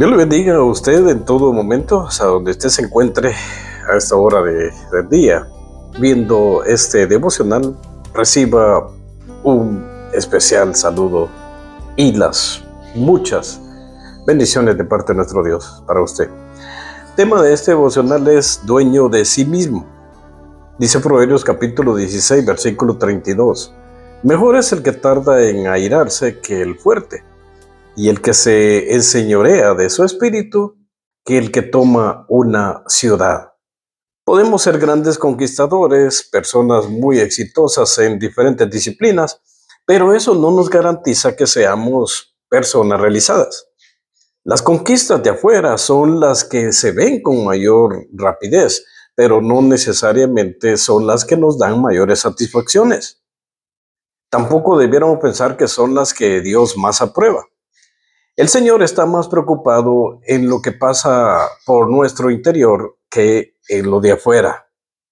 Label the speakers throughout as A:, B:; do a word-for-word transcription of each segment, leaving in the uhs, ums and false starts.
A: Dios le bendiga a usted en todo momento, o sea, donde usted se encuentre a esta hora de, del día, viendo este devocional. Reciba un especial saludo y las muchas bendiciones de parte de nuestro Dios para usted. El tema de este devocional es dueño de sí mismo. Dice Proverbios capítulo dieciséis, versículo treinta y dos. Mejor es el que tarda en airarse que el fuerte, y el que se enseñorea de su espíritu que el que toma una ciudad. Podemos ser grandes conquistadores, personas muy exitosas en diferentes disciplinas, pero eso no nos garantiza que seamos personas realizadas. Las conquistas de afuera son las que se ven con mayor rapidez, pero no necesariamente son las que nos dan mayores satisfacciones. Tampoco debiéramos pensar que son las que Dios más aprueba. El Señor está más preocupado en lo que pasa por nuestro interior que en lo de afuera.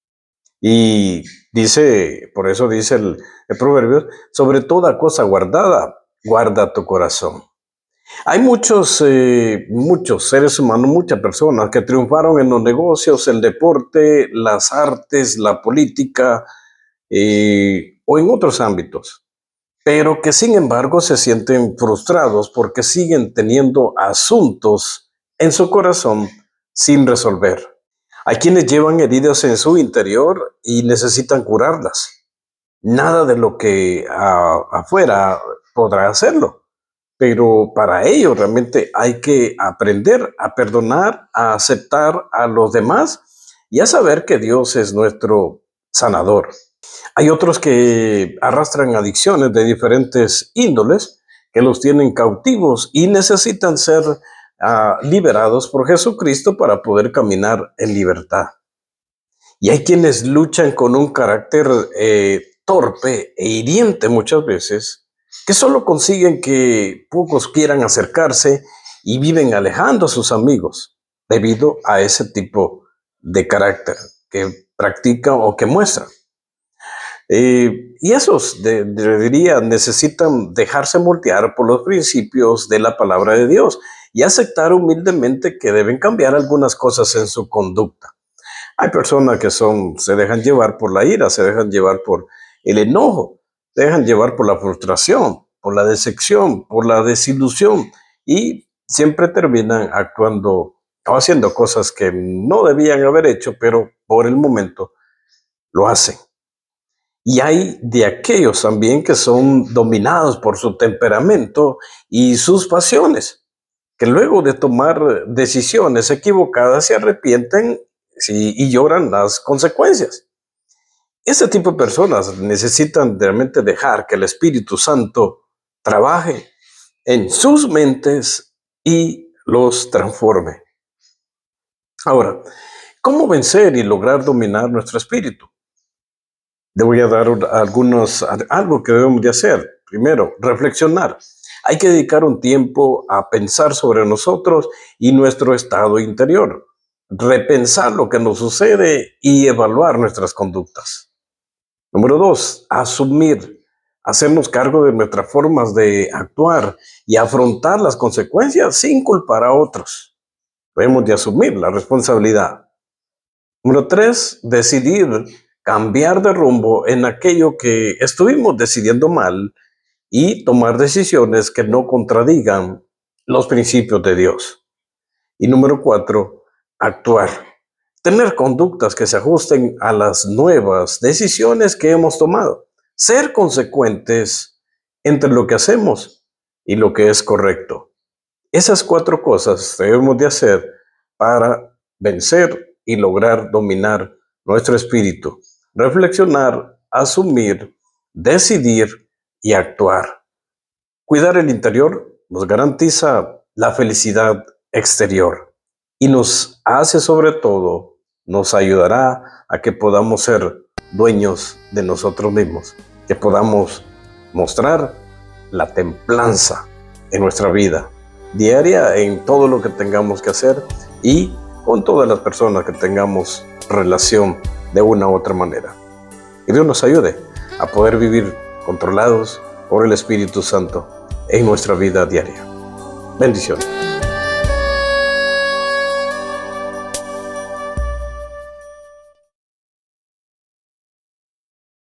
A: Y dice, por eso dice el, el proverbio, sobre toda cosa guardada, guarda tu corazón. Hay muchos, eh, muchos seres humanos, muchas personas que triunfaron en los negocios, el deporte, las artes, la política eh, o en otros ámbitos, pero que sin embargo se sienten frustrados porque siguen teniendo asuntos en su corazón sin resolver. Hay quienes llevan heridas en su interior y necesitan curarlas. Nada de lo que a, afuera podrá hacerlo, pero para ello realmente hay que aprender a perdonar, a aceptar a los demás y a saber que Dios es nuestro sanador. Hay otros que arrastran adicciones de diferentes índoles, que los tienen cautivos y necesitan ser uh, liberados por Jesucristo para poder caminar en libertad. Y hay quienes luchan con un carácter eh, torpe e hiriente muchas veces, que solo consiguen que pocos quieran acercarse y viven alejando a sus amigos debido a ese tipo de carácter que practican o que muestran. Eh, y esos, de, de, diría, necesitan dejarse moldear por los principios de la palabra de Dios y aceptar humildemente que deben cambiar algunas cosas en su conducta. Hay personas que son, se dejan llevar por la ira, se dejan llevar por el enojo, se dejan llevar por la frustración, por la decepción, por la desilusión y siempre terminan actuando o haciendo cosas que no debían haber hecho, pero por el momento lo hacen. Y hay de aquellos también que son dominados por su temperamento y sus pasiones, que luego de tomar decisiones equivocadas se arrepienten sí, y lloran las consecuencias. Este tipo de personas necesitan realmente dejar que el Espíritu Santo trabaje en sus mentes y los transforme. Ahora, ¿cómo vencer y lograr dominar nuestro espíritu? Le voy a dar algunos, algo que debemos de hacer. Primero, reflexionar. Hay que dedicar un tiempo a pensar sobre nosotros y nuestro estado interior. Repensar lo que nos sucede y evaluar nuestras conductas. Número dos, asumir. Hacernos cargo de nuestras formas de actuar y afrontar las consecuencias sin culpar a otros. Debemos de asumir la responsabilidad. Número tres, decidir cambiar de rumbo en aquello que estuvimos decidiendo mal y tomar decisiones que no contradigan los principios de Dios. Y número cuatro, actuar. Tener conductas que se ajusten a las nuevas decisiones que hemos tomado. Ser consecuentes entre lo que hacemos y lo que es correcto. Esas cuatro cosas debemos de hacer para vencer y lograr dominar nuestro espíritu. Reflexionar, asumir, decidir y actuar. Cuidar el interior nos garantiza la felicidad exterior y nos hace sobre todo, nos ayudará a que podamos ser dueños de nosotros mismos, que podamos mostrar la templanza en nuestra vida diaria en todo lo que tengamos que hacer y con todas las personas que tengamos relación de una u otra manera. Y Dios nos ayude a poder vivir controlados por el Espíritu Santo en nuestra vida diaria. Bendiciones.